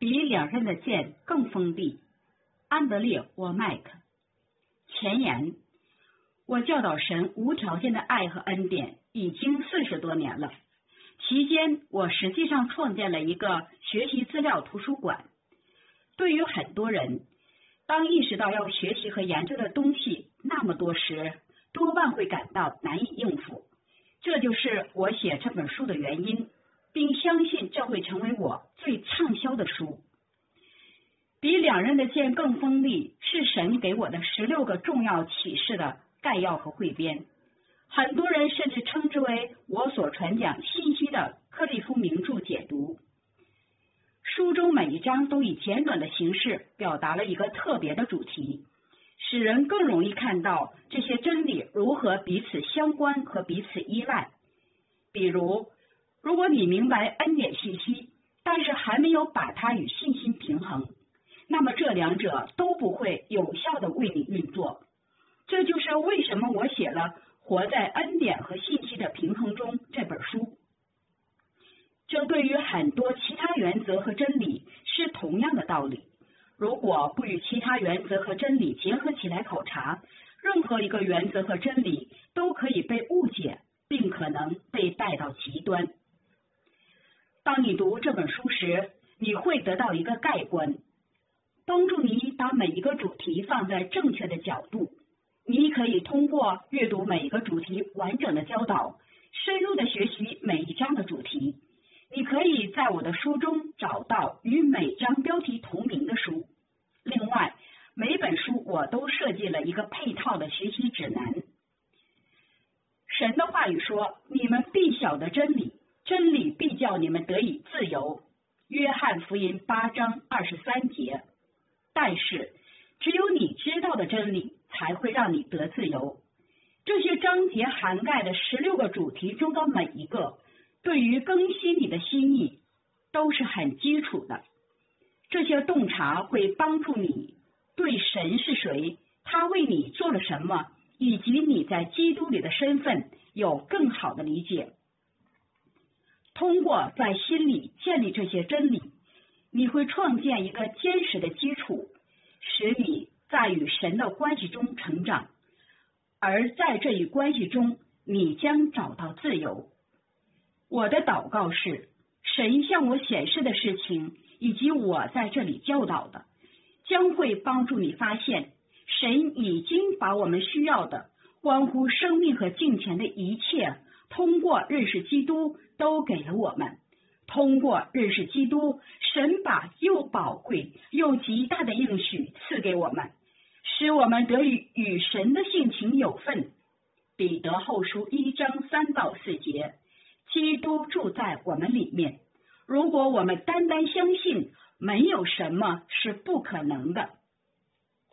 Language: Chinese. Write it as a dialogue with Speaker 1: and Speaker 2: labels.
Speaker 1: 比两刃的剑更锋利。安德烈·沃麦克。前言：我教导神无条件的爱和恩典已经40多年了，期间我实际上创建了一个学习资料图书馆。对于很多人，当意识到要学习和研究的东西那么多时，多半会感到难以应付。这就是我写这本书的原因，并相信这会成为我最畅销的书。比两刃的剑更锋利是神给我的16个重要启示的概要和汇编。很多人甚至称之为我所传讲信息的克利夫名著解读。书中每一章都以简短的形式表达了一个特别的主题，使人更容易看到这些真理如何彼此相关和彼此依赖。比如，如果你明白恩典信息，但是还没有把它与信心平衡，那么这两者都不会有效地为你运作。这就是为什么我写了《活在恩典和信息的平衡中》这本书。这对于很多其他原则和真理是同样的道理。如果不与其他原则和真理结合起来考察，任何一个原则和真理都可以被误解，并可能被带到极端。当你读这本书时，你会得到一个概观，帮助你把每一个主题放在正确的角度。你可以通过阅读每一个主题完整的教导，深入的学习每一章的主题。你可以在我的书中找到与每章标题同名的书。另外，每本书我都设计了一个配套的学习指南。神的话语说：你们必晓得真理，真理必叫你们得以自由。约翰福音8章23节。但是，只有你知道的真理才会让你得自由。这些章节涵盖的16个主题中的每一个，对于更新你的心意都是很基础的。这些洞察会帮助你对神是谁，他为你做了什么，以及你在基督里的身份有更好的理解。通过在心里建立这些真理，你会创建一个坚实的基础，使你在与神的关系中成长，而在这一关系中，你将找到自由。我的祷告是，神向我显示的事情，以及我在这里教导的，将会帮助你发现，神已经把我们需要的关乎生命和金钱的一切，通过认识基督都给了我们。通过认识基督，神把又宝贵又极大的应许赐给我们，使我们得以与神的性情有份。彼得后书1章3到4节。基督住在我们里面，如果我们单单相信，没有什么是不可能的。